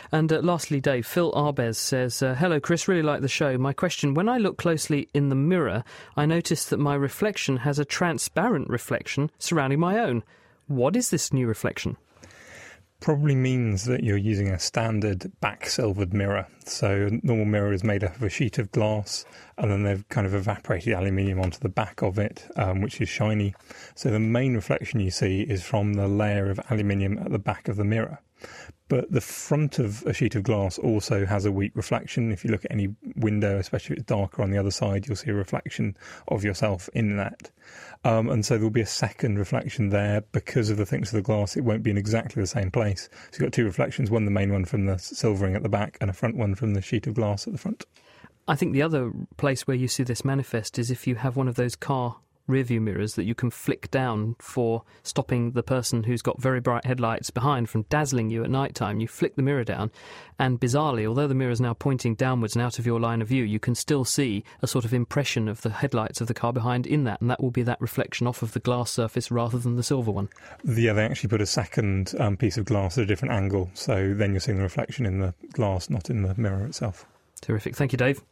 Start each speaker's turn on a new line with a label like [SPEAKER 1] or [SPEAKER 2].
[SPEAKER 1] And lastly, Dave, Phil Arbez says, hello, Chris, really like the show. My question, when I look closely in the mirror, I notice that my reflection has a transparent reflection surrounding my own. What is this new reflection?
[SPEAKER 2] Probably means that you're using a standard back-silvered mirror. So a normal mirror is made up of a sheet of glass, and then they've kind of evaporated aluminium onto the back of it, which is shiny. So the main reflection you see is from the layer of aluminium at the back of the mirror. But the front of a sheet of glass also has a weak reflection. If you look at any window, especially if it's darker on the other side, you'll see a reflection of yourself in that. And so there'll be a second reflection there because of the thickness of the glass. It won't be in exactly the same place. So you've got two reflections, one the main one from the silvering at the back and a front one from the sheet of glass at the front.
[SPEAKER 1] I think the other place where you see this manifest is if you have one of those car rear-view mirrors that you can flick down for stopping the person who's got very bright headlights behind from dazzling you at night time. You flick the mirror down, and bizarrely, although the mirror is now pointing downwards and out of your line of view, you can still see a sort of impression of the headlights of the car behind in that, and that will be that reflection off of the glass surface rather than the silver one.
[SPEAKER 2] Yeah, they actually put a second piece of glass at a different angle, so then you're seeing the reflection in the glass, not in the mirror itself.
[SPEAKER 1] Terrific. Thank you, Dave.